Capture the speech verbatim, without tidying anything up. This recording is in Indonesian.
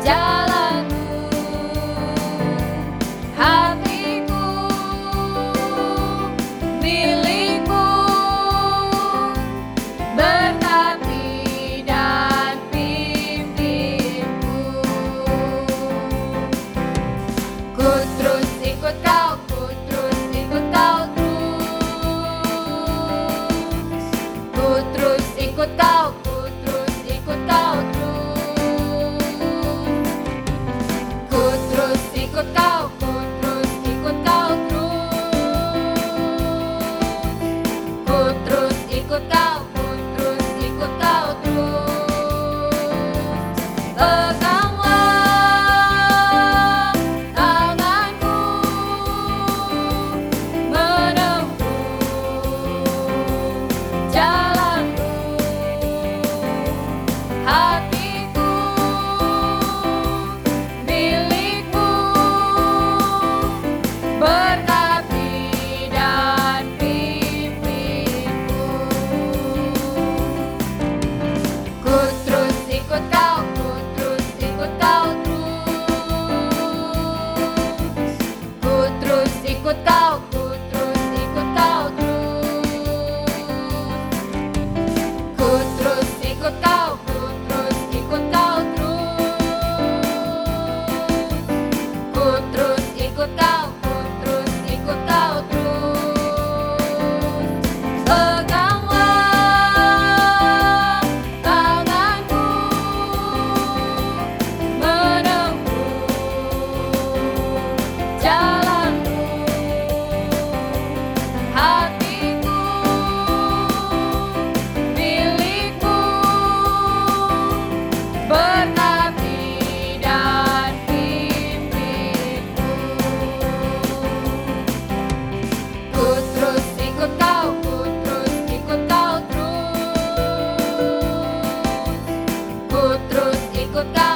jalanku, hatiku, milikku, berkati dan pimpinku. Ku terus ikut kau, ku terus ikut kau terus. Ku terus ikut kau, ku terus ikut kau terus. Ku terus ikut kau, ku terus ikut kau terus. Ku terus ikut kau, ku terus ikut kau terus. Peganglah tanganku, menempuh jalanku, hatiku, milikku, berkati dan pimpinku. Ku terus ikut kau, ku terus ikut kau terus. Ku terus ikut kau, ku terus ikut kau terus. Ku terus ikut kau, ku terus ikut kau terus. Ku terus ikut kau, ku terus ikut kau terus. Peganglah tanganku, menempuh jalanku, hatiku, milikku, berkati dan pimpinku. Ku terus ikut kau, ku terus ikut kau terus. Ku terus ikut kau.